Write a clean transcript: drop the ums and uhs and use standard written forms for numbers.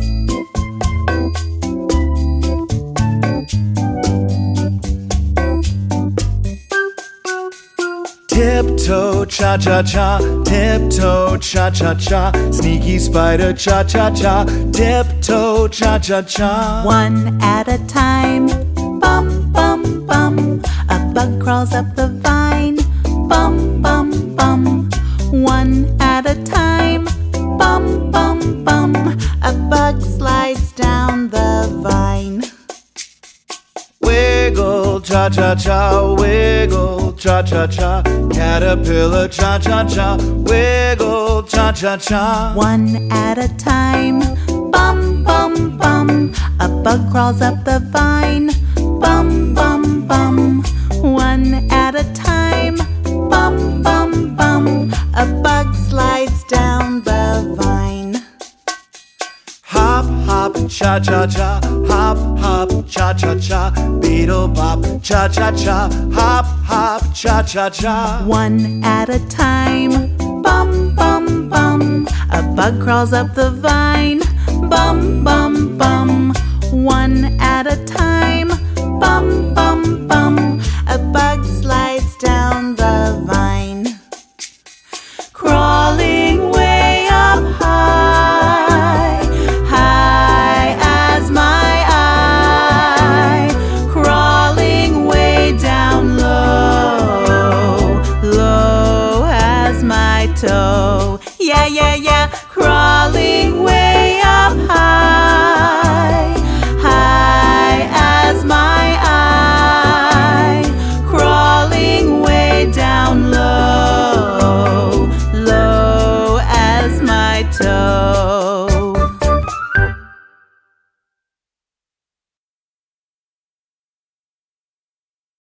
Tiptoe, cha-cha-cha, tiptoe, cha-cha-cha, sneaky spider, cha-cha-cha, tiptoe, cha-cha-cha. One at a time, bum, bum, bum. A bug crawls up the vine, bum, bum, bum. One at a time, bum, bum, bum. A bug slides down the vine. Wiggle, cha-cha-cha, wiggle, cha-cha-cha, caterpillar, cha-cha-cha, wiggle, cha-cha-cha. One at a time, bum, bum, bum. A bug crawls up the vine, bum, bum, bum. One at a time, bum, bum, bum. A bug slides down the vine. Hop, hop, cha-cha-cha, hop, hop, cha-cha-cha, beetle bop, cha-cha-cha, hop, hop, cha-cha-cha. One at a time, bum, bum, bum. A bug crawls up the vine, bum, bum, bum. One at a time, bum, bum.